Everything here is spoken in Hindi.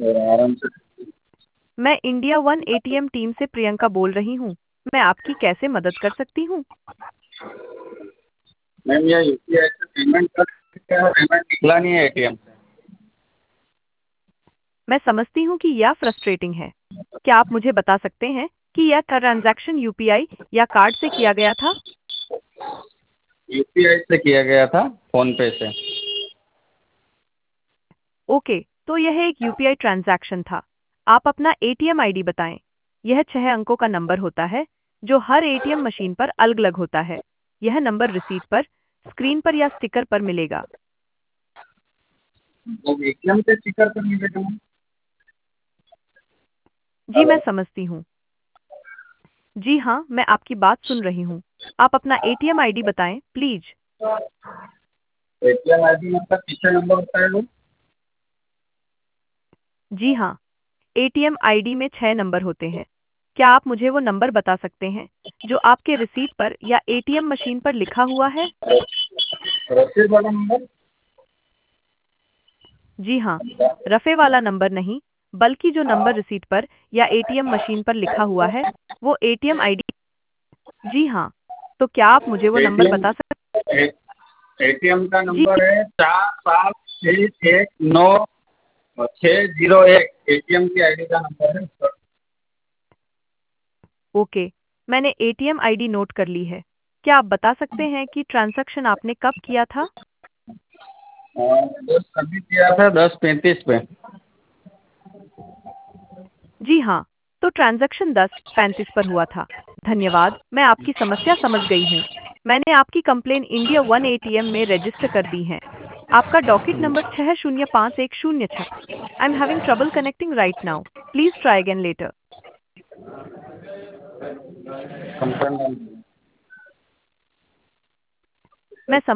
और आराम से। मैं इंडिया वन एटीएम टीम से प्रियंका बोल रही हूँ। मैं आपकी कैसे मदद कर सकती हूँ? मैम ये यूपीआई से पेमेंट कर सकते हैं, पेमेंट निकला नहीं है एटीएम से। मैं समझती हूँ कि यह फ्रस्ट्रेटिंग है। क्या आप मुझे बता सकते हैं कि यह ट्रांजैक्शन यूपीआई या कार्ड से किया गया था? यूपीआई से किया गया था, फोन पे से। ओके, तो यह एक यूपीआई ट्रांजैक्शन था। आप अपना एटीएम आईडी बताएं। यह 6 अंकों का नंबर होता है जो हर एटीएम मशीन पर अलग-अलग होता है। यह नंबर रिसीट पर, स्क्रीन पर या स्टिकर पर मिलेगा। वो एटीएम से स्टिकर पर मिलेगा मैम। जी, मैं हेलो। समझती हूँ। जी हाँ, मैं आपकी बात सुन रही हूँ। आप अपना एटीएम आईडी बताएं, प्लीज। एटीएम आईडी मतलब पीछे नंबर होता है वो। जी हाँ, एटीएम आईडी में 6 नंबर होते हैं। क्या आप मुझे वो नंबर बता सकते हैं जो आपके रिसीट पर या एटीएम मशीन पर लिखा हुआ है? रसीद वाला नंबर। जी हाँ, रफ़े वाला नंबर नहीं, बल्कि जो नंबर रिसीट पर या एटीएम मशीन पर लिखा हुआ है, वो एटीएम आईडी। जी हाँ, तो क्या आप मुझे वो नंबर एटीएम बता सकते? एटीएम का जी, नंबर है 47619601। एटीएम की आईडी का नंबर है सर। ओके, मैंने एटीएम आईडी नोट कर ली है। क्या आप बता सकते हैं कि ट्रांज़ैक्शन आपने कब किया था? बस अभी किया था 10:35 पे। जी हाँ, तो ट्रांज़ैक्शन 10:35 पर हुआ था। धन्यवाद, मैं आपकी समस्या समझ गई हूँ। मैंने आपकी कंप्लेन इंडिया वन एटीएम में रजिस्टर कर दी है। आपका docket number 605106। I am having trouble connecting right now. Please try again later. Complaint. मैं